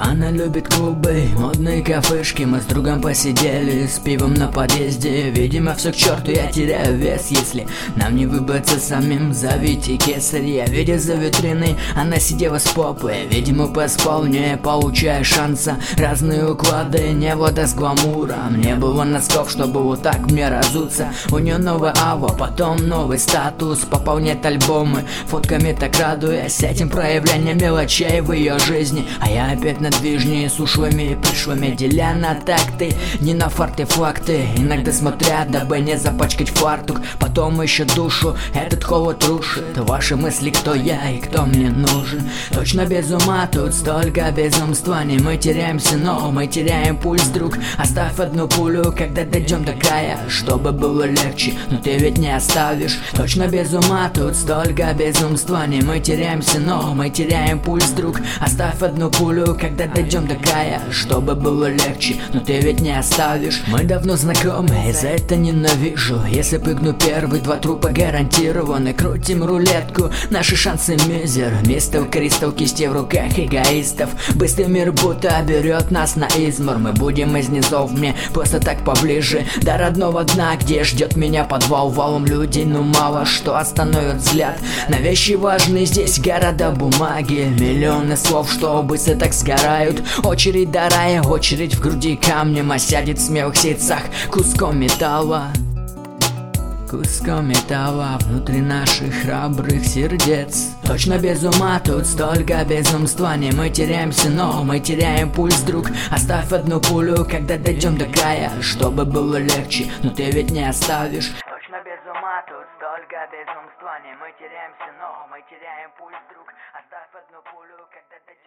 Она любит клубы, модные кафешки. Мы с другом посидели с пивом на подъезде. Видимо, все к черту, я теряю вес. Если нам не выбраться самим, зовите кесарь. Я видя за витриной, она сидела с попой. Видимо, поспал, не получая шанса. Разные уклады, не вода с гламуром. Не было носков, чтобы вот так мне разуться. У нее новая ава, потом новый статус. Пополнять альбомы, фотками так радуясь этим проявлением мелочей в ее жизни. А я опять на движнее с ушлыми и пришлыми, деля на такты, не на артефакты. Иногда смотря, дабы не запачкать фартук. Потом еще душу этот холод рушит. Ваши мысли, кто я и кто мне нужен. Точно без ума, тут столько безумства. Не мы теряемся, но мы теряем пульс, друг. Оставь одну пулю, когда дойдем до края, чтобы было легче, но ты ведь не оставишь. Точно без ума, тут столько безумства. Не мы теряемся, но мы теряем пульс, друг. Оставь одну пулю, когда дойдем до края, чтобы было легче, но ты ведь не оставишь. Мы давно знакомы, и за это ненавижу. Если прыгну первый, 2 трупа гарантированы. Крутим рулетку, наши шансы мизер. Мистер Кристал, кисти в руках эгоистов. Быстрый мир будто берет нас на измор. Мы будем из низов, мне просто так поближе до родного дна, где ждет меня подвал. Валом людей, но мало что остановит взгляд на вещи важные. Здесь города бумаги, миллионы слов, что быстро так сгорают. Очередь до рая, очередь в груди камнем осядет в смелых сердцах куском металла. Куском металла внутри наших храбрых сердец. Точно без ума, тут столько безумства. Не мы теряемся, но мы теряем пульс, друг. Оставь одну пулю, когда дойдем до края, чтобы было легче, но ты ведь не оставишь. Точно без ума, тут столько безумства. Не мы теряемся, но мы теряем пульс, друг. Оставь одну пулю, когда дойдем